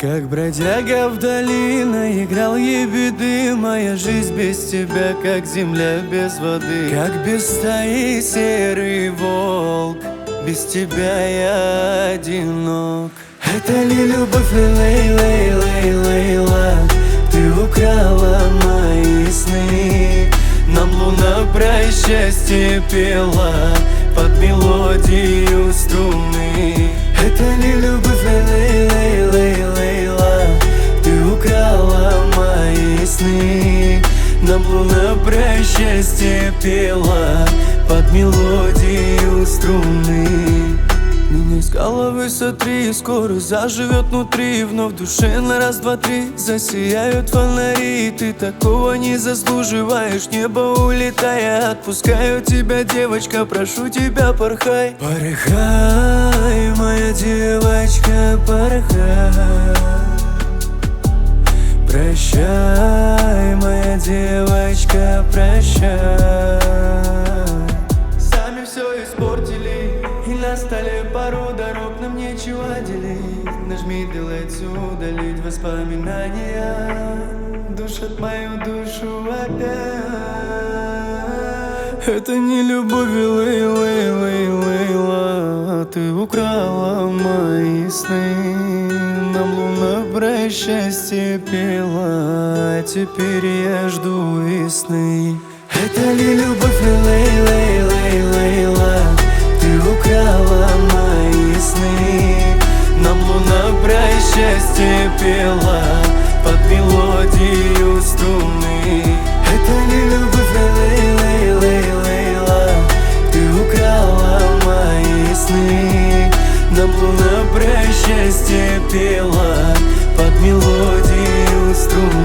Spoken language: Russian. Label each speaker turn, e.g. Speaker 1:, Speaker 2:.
Speaker 1: Как бродяга вдали наиграл ебеды. Моя жизнь без тебя, как земля без воды. Как без стаи серый волк, без тебя я одинок. Это ли любовь, Лейла? Ты украла мои сны. Нам луна про счастье пела под мелодию струны. Это ли любовь, Лейла? Ты украла мои сны. Нам луна про счастье пела под мелодию струны. Меня с головы сотри, скоро заживет внутри. Вновь в душе на раз, два, три засияют фонари. Ты такого не заслуживаешь, небо улетая. Отпускаю тебя, девочка, прошу тебя, порхай. Порхай, моя девочка, порхай. Прощай, моя девочка, прощай. Сами все испортили и настали пару дорог, нам нечего делить. Нажми delete, удалить воспоминания, душат мою душу опять. Это не любовь, Лейла, ты украла мои сны. Нам луна про счастье пела, а теперь я жду весны. Это ли любовь, Лейла? Ты украла мои сны. Нам луна про счастье пела под мелодию струны. Это ли любовь, Лейла? Ты украла мои сны. Нам луна про счастье пела под мелодию струны.